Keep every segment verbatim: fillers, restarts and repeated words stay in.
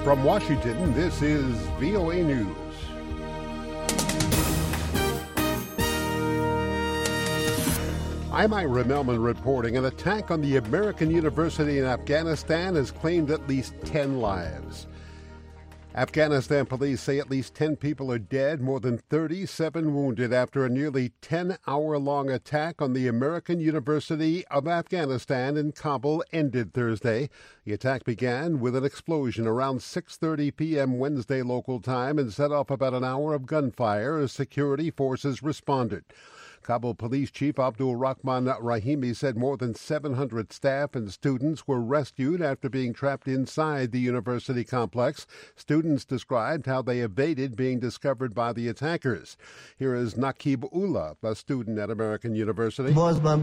From Washington, this is V O A News. I'm Ira Melman reporting. An attack on the American University in Afghanistan has claimed at least ten lives. Afghanistan police say at least ten people are dead, more than thirty-seven wounded after a nearly ten-hour-long attack on the American University of Afghanistan in Kabul ended Thursday. The attack began with an explosion around six thirty p.m. Wednesday local time and set off about an hour of gunfire as security forces responded. Kabul Police Chief Abdul Rahman Rahimi said more than seven hundred staff and students were rescued after being trapped inside the university complex. Students described how they evaded being discovered by the attackers. Here is Naqib Ullah, a student at American University.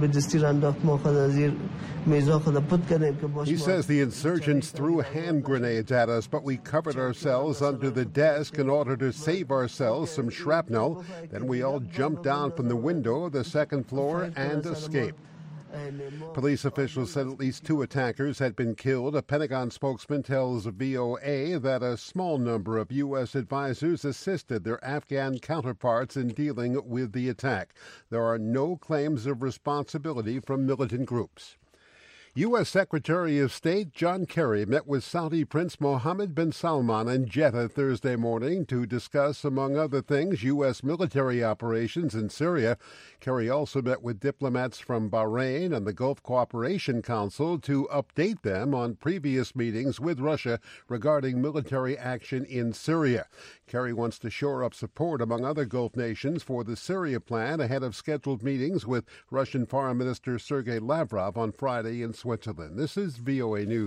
He says the insurgents threw hand grenades at us, but we covered ourselves under the desk in order to save ourselves some shrapnel. Then we all jumped down from the window of the second floor and escaped. Police officials said at least two attackers had been killed. A Pentagon spokesman tells V O A that a small number of U S advisors assisted their Afghan counterparts in dealing with the attack. There are no claims of responsibility from militant groups. U S. Secretary of State John Kerry met with Saudi Prince Mohammed bin Salman in Jeddah Thursday morning to discuss, among other things, U S military operations in Syria. Kerry also met with diplomats from Bahrain and the Gulf Cooperation Council to update them on previous meetings with Russia regarding military action in Syria. Kerry wants to shore up support among other Gulf nations for the Syria plan ahead of scheduled meetings with Russian Foreign Minister Sergei Lavrov on Friday in Switzerland. This is V O A News.